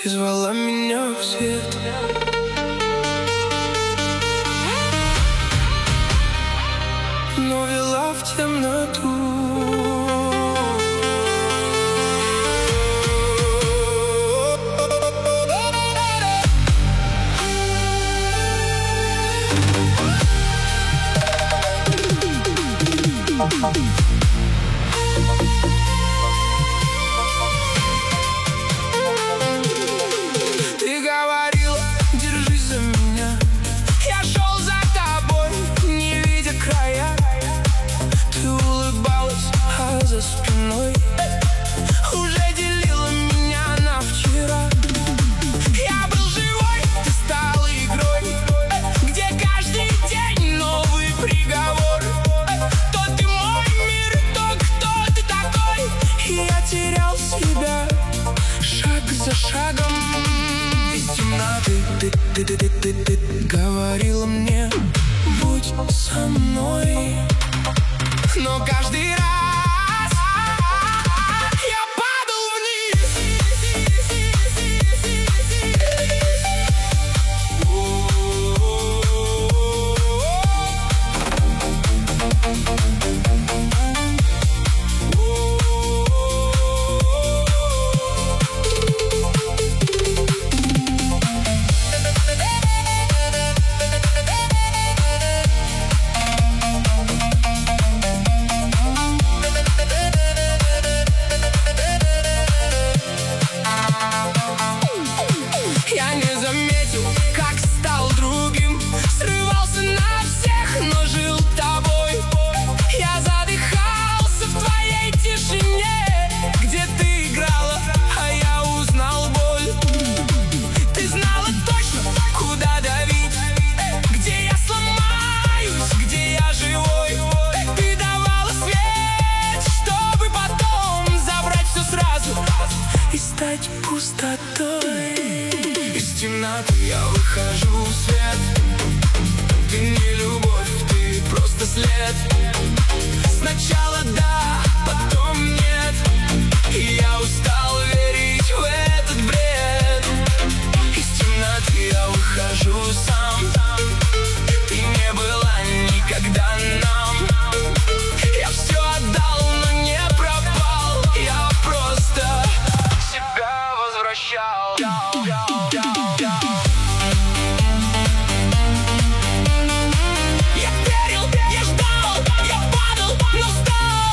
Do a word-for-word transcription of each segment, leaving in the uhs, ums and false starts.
Ты звала меня в свет. Но вела в темноту. Ты говорила, держись за меня. Я шел за тобой, не видя края. Ты улыбалась, а за спиной уже делила меня на вчера. Я был живой, ты стала игрой, где каждый день новый приговор. То ты мой мир, то кто ты такой. И я терял себя шаг за шагом. Из темноты ты, ты, ты, ты, ты, ты, ты говорила мне: будь со мной. Но каждый раз я падал вниз. Я не заметил, как стал другим. Срывался на всех, но жил тобой. Я задыхался в твоей тишине, где ты играла, а я узнал боль. Ты знала точно, куда давить, где я сломаюсь, где я живой. Ты давала свет, чтобы потом забрать все сразу и стать пустотой. Из темноты я выхожу в свет. Ты не любовь, ты просто след. Сначала да, потом нет. И я устал верить в этот бред. Из темноты я выхожу сам. Ты не была никогда нам. Я все отдал, но не пропал. Я просто себя возвращал. Я верил, я ждал, я падал, но встал.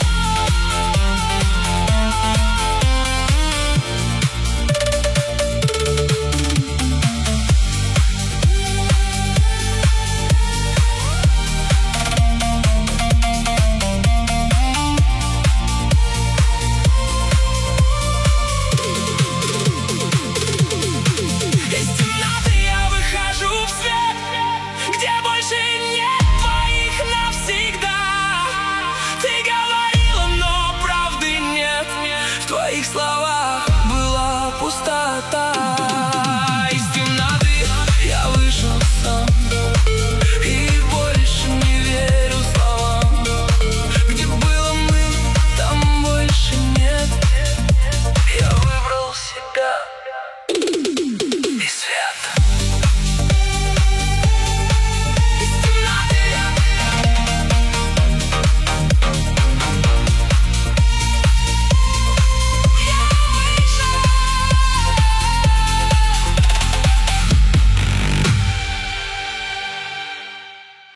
Из темноты я выхожу в свет, где больше нет твоих навсегда. Ты говорила, но правды нет. В твоих словах была пустота.